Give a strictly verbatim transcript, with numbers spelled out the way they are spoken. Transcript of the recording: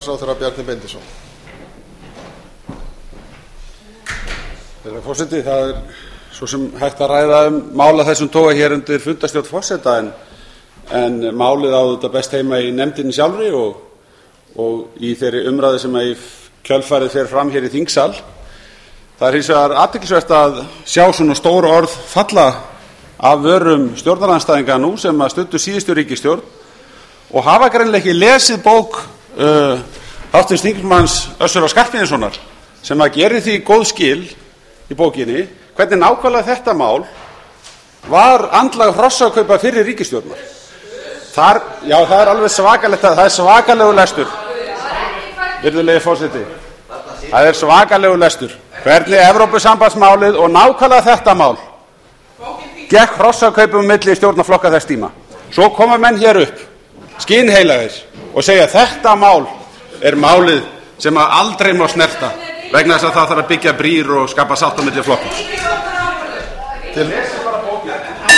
Ráðherra Bjarni Benediktsson. Herra forseti, það er svo sem hægt að ræða um mál af þessum toga hér undir fundarstjórn forseta en, en málið á þetta best heima í nefndinni sjálfri og, og í þeirri umræðu sem í kjölfarið fer fram hér í þingsal. Það er hins vegar athyglisvert að sjá svona stór orð falla af vörum stjórnarandstæðinga nú sem að studdu síðustu ríkisstjórn og hafa greinilega ekki lesið bók uh, háttvirts þingmanns Össurar Skarphéðinssonar sem að geri því góð skil í bókinni hvernig nákvæmlega þetta mál var andlag hrossakaupa fyrir ríkisstjórnar. Þar, já, það er alveg svakalegt að það er svakalegu lestur. Virðulegi forseti, það er svakalegu lestur. Hvernig Evrópusambandsmálið og nákvæmlega þetta mál gekk hrossakaupum milli stjórnarflokka þess tíma. Svo koma menn hér upp, skynheilagir, og segja þetta mál er málið sem að aldrei má snerta vegna þess að það þarf að byggja brýr og skapa sátt á milli flokka. Til